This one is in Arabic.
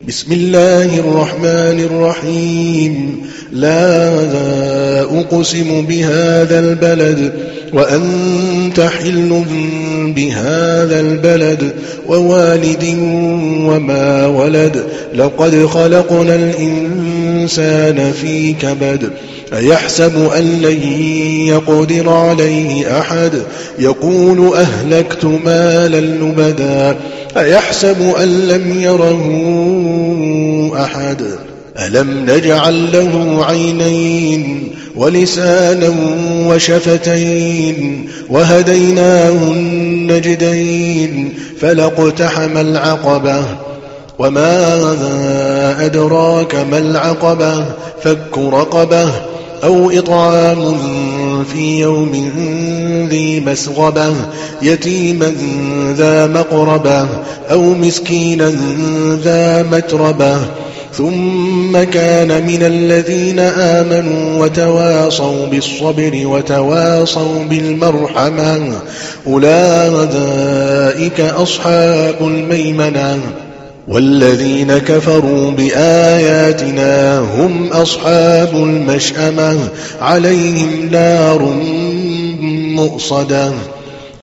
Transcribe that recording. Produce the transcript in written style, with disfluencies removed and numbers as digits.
بسم الله الرحمن الرحيم لا أقسم بهذا البلد وأنت حل بهذا البلد ووالد وما ولد لقد خلقنا الإنسان في كبد أيحسب أن لن يقدر عليه أحد يقول أهلكت مالا لبدا أيحسب أن لم يره أحد ألم نجعل له عينين ولسانا وشفتين وهديناه النجدين فلاقتحم العقبة وما أدراك ما العقبة فك رقبة أو إطعام في يوم ذي مسغبة يتيما ذا مقربة أو مسكينا ذا متربة ثم كان من الذين آمنوا وتواصوا بالصبر وتواصوا بالمرحمة أولئك أصحاب الميمنة والذين كفروا بآياتنا هم أصحاب المشأمة عليهم نار مؤصدة